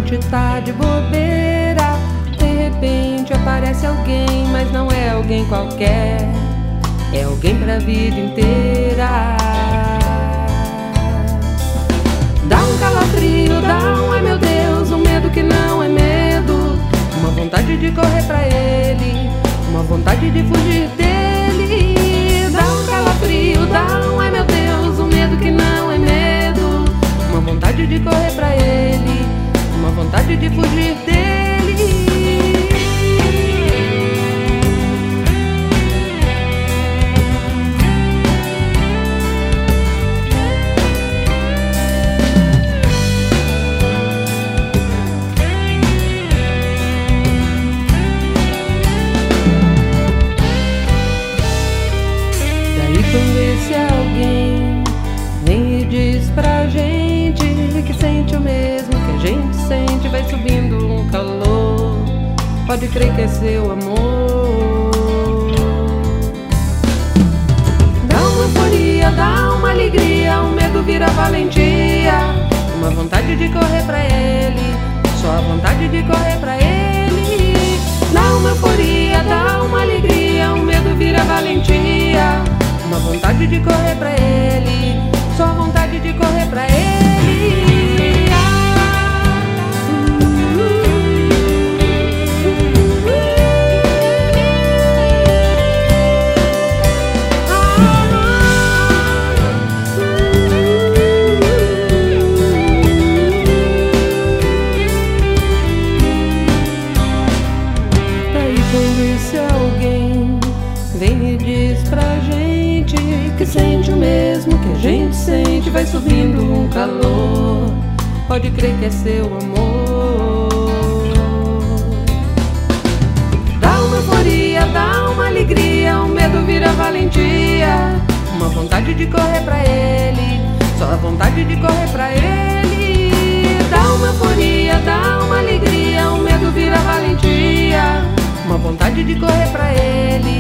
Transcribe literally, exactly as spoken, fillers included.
gente tá de bobeira, de repente aparece alguém, mas não é alguém qualquer, é alguém pra vida inteira. Dá um calafrio, dá um ai meu Deus, um medo que não é medo, uma vontade de correr pra ele, uma vontade de fugir dele. Dá um calafrio, dá um ai meu Deus, um medo que não é medo, uma vontade de correr pra ele, uma vontade de fugir dele. Quando esse alguém vem e diz pra gente que sente o mesmo que a gente sente, vai subindo um calor, pode crer que é seu amor. Dá uma euforia, dá uma alegria, um medo vira valentia, uma vontade de correr pra ele, só a vontade de correr pra ele. Dá uma euforia, dá uma alegria, um medo vira valentia, uma vontade de correr pra ele, só vontade de correr pra ele. Ah, uh, uh, uh, uh. Daí quando esse alguém vem e diz pra gente que sente o mesmo que a gente sente, vai subindo um calor, pode crer que é seu amor. Dá uma euforia, dá uma alegria, um medo vira valentia, uma vontade de correr pra ele, só a vontade de correr pra ele. Dá uma euforia, dá uma alegria, um medo vira valentia, uma vontade de correr pra ele,